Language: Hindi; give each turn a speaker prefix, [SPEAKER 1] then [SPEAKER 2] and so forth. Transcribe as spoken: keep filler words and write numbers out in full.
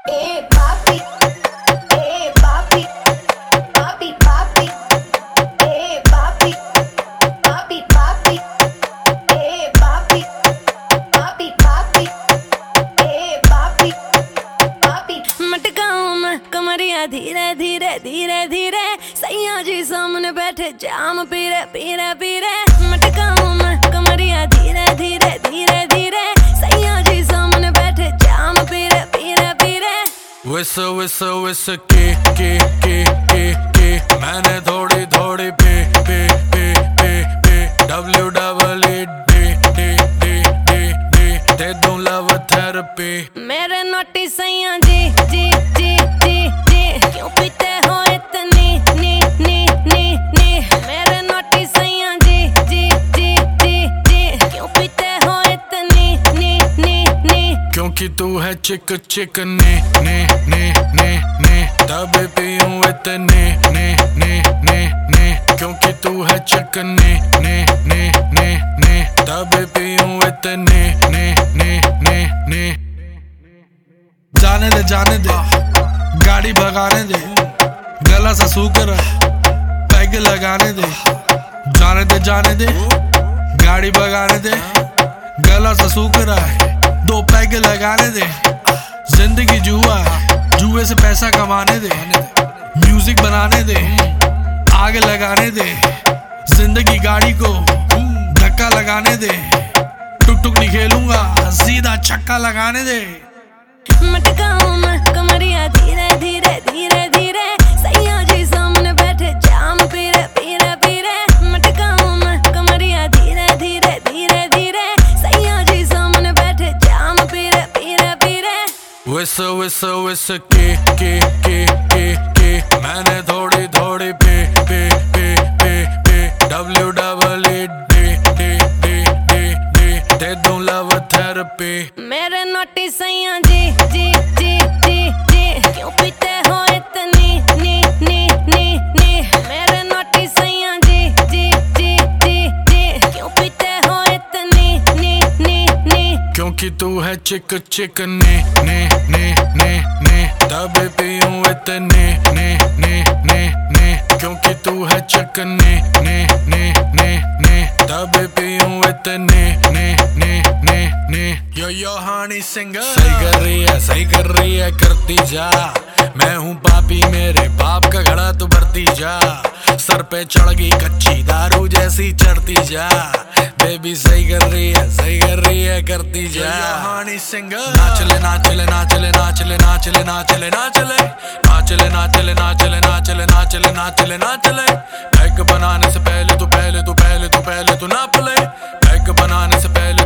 [SPEAKER 1] Eh, papi, eh, papi, papi, papi, eh, papi, papi, papi, eh, papi, papi, papi, eh, papi, papi।
[SPEAKER 2] मटकाऊं मैं कमरिया धीरे धीरे धीरे धीरे, सैया जी सामने बैठे जाम पीरे पीरे पीरे। मटकाऊं मैं कमरिया धीरे धीरे धीरे धीरे, सैया जी सामने बैठे जाम पीरे पीरे पीरे।
[SPEAKER 3] विस विस विस की की की की की मैंने थोड़ी थोड़ी P P P P P W double E D D D D D दे दूं लव थेरेपी।
[SPEAKER 2] मेरे नोटी सैया जी जी जी जी जी, क्यों पीते हो इतनी नी नी नी नी। मेरे नोटी सैया जी जी जी जी जी, क्यों पीते हो इतनी नी नी नी।
[SPEAKER 3] क्योंकि तू है चिक चिक ने ने ने ने ने, तभी पीऊं इतने ने ने ने ने। क्योंकि तू है चिक ने ने ने ने ने, तभी पीऊं इतने ने ने ने ने।
[SPEAKER 4] जाने दे जाने दे, गाड़ी भगाने दे, गला सा सूकर पैग लगाने दे। जाने दे जाने दे, गाड़ी भगाने दे, गला सा सूकर दो पैग लगाने दे। जिंदगी जुआ है, जुए से पैसा कमाने दे, म्यूजिक बनाने दे, आग लगाने दे। जिंदगी गाड़ी को धक्का लगाने दे, टुक टुक नहीं खेलूंगा, सीधा छक्का लगाने दे।
[SPEAKER 2] मटकाऊं मैं कमरिया धीरे धीरे धीरे धीरे, सैया जी सामने बैठे जाम पीरे पीरे पीरे। मटकाऊं मैं कमरिया धीरे धीरे धीरे धीरे, सैया जी सामने बैठे जाम पीरे पीरे पीरे।
[SPEAKER 3] विस विस विस की की की की की मैंने थोड़ी थोड़ी P P P P P W double E D D D D D दे दूं लव थेरेपी।
[SPEAKER 2] मेरे नोटी सैया जी जी जी जी जी, क्यों पीते हो इतनी नी नी नी नी। मेरे नोटी सैया जी जी जी जी जी, क्यों पीते हो इतनी नी नी नी।
[SPEAKER 3] क्योंकि तू है चिक चिक ने ने ने ने ने, तभी पीऊं इतने ने ने ने ने। क्योंकि तू है चिक ने ने ने ने ने, तभी पीऊं इतने ने ने ने ने। यो यो हानी सिंगर सही कर रही है सही कर रही है, करती जा। मैं हूँ पापी, मेरे बाप का घड़ा तू भरती जा। सर पे चढ़ गई कच्ची दारू जैसी चढ़ती जा। बेबी सही कर रही है सही कर रही है, करती जा। हानी सिंगर नाचले नाचले नाचले नाचले नाचले नाचले नाचले नाचले नाचले नाचले नाचले नाचले नाचले नाचले। पैक बनाने से पहले तू पहले तू पहले तू पहले तू नाप ले, पैक बनाने से पहले